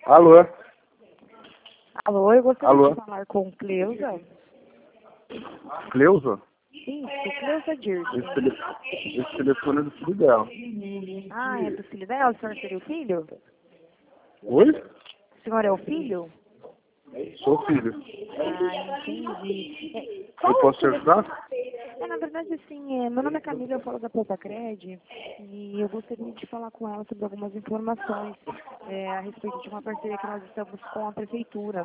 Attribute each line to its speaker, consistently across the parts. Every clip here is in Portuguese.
Speaker 1: Alô?
Speaker 2: Alô, eu gostaria
Speaker 1: Alô?
Speaker 2: de falar com Cleusa.
Speaker 1: Cleusa?
Speaker 2: Isso, Cleusa Dirce.
Speaker 1: Esse telefone é do filho dela.
Speaker 2: Ah, é do filho dela? O senhor seria o filho?
Speaker 1: Oi?
Speaker 2: O senhor é o filho?
Speaker 1: Sou o filho.
Speaker 2: Ah, entendi.
Speaker 1: Eu posso te ajudar?
Speaker 2: Na verdade, assim, meu nome é Camila, eu falo da Poupa Cred e eu gostaria de falar com ela sobre algumas informações a respeito de uma parceria que nós estamos com a prefeitura.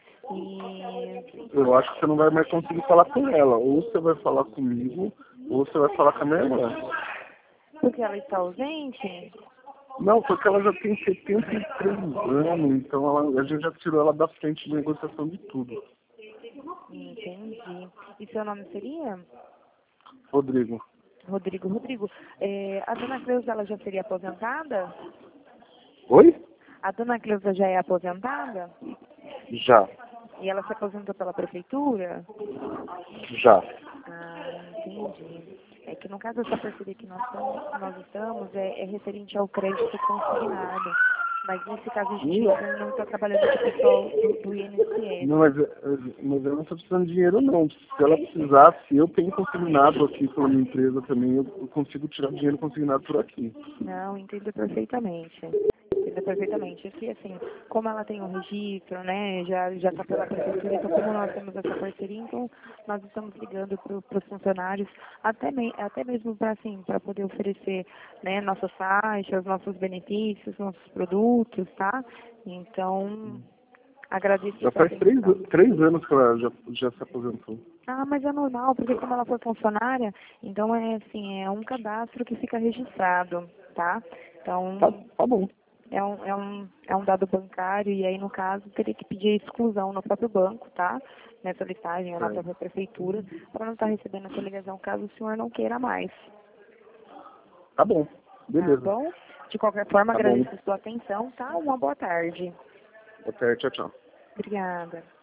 Speaker 2: E
Speaker 1: Eu acho que você não vai mais conseguir falar com ela. Ou você vai falar comigo, ou você vai falar com a minha irmã.
Speaker 2: porque ela está ausente?
Speaker 1: Não, porque ela já tem 73 anos, então a gente já tirou ela da frente de negociação de tudo.
Speaker 2: Entendi. E seu nome seria?
Speaker 1: Rodrigo.
Speaker 2: Rodrigo, a dona Cleusa, ela já seria aposentada?
Speaker 1: Oi?
Speaker 2: A dona Cleusa já é aposentada?
Speaker 1: Já.
Speaker 2: E ela se aposentou pela prefeitura?
Speaker 1: Já.
Speaker 2: Ah, entendi. É que no caso dessa parceria que nós estamos é referente ao crédito consignado. Mas nesse caso a gente não está trabalhando com o pessoal do INSS.
Speaker 1: Não, mas eu não estou precisando de dinheiro, não. Se ela precisasse, eu tenho consignado aqui pela minha empresa também, eu consigo tirar dinheiro consignado por aqui.
Speaker 2: Não, entendo perfeitamente. Entendo perfeitamente. Aqui, assim, como ela tem um registro, né, já está pela prefeitura, então como nós temos essa parceria, então nós estamos ligando para os funcionários, até mesmo para assim, para poder oferecer, né, nossas taxas, nossos benefícios, nossos produtos, tá? Então, agradeço
Speaker 1: Já
Speaker 2: sua
Speaker 1: faz
Speaker 2: atenção.
Speaker 1: 3 anos que ela já se aposentou.
Speaker 2: Ah, mas é normal, porque como ela foi funcionária, então é assim, é um cadastro que fica registrado, tá? Então,
Speaker 1: Tá bom.
Speaker 2: é um dado bancário e aí, no caso, teria que pedir a exclusão no próprio banco, tá? Nessa listagem ou na própria prefeitura, para não estar recebendo essa ligação caso o senhor não queira mais.
Speaker 1: Tá bom. Beleza.
Speaker 2: Tá bom? De qualquer forma,
Speaker 1: Tá bom.
Speaker 2: agradeço a sua atenção, tá? Uma boa tarde.
Speaker 1: Até, tchau, tchau.
Speaker 2: Obrigada.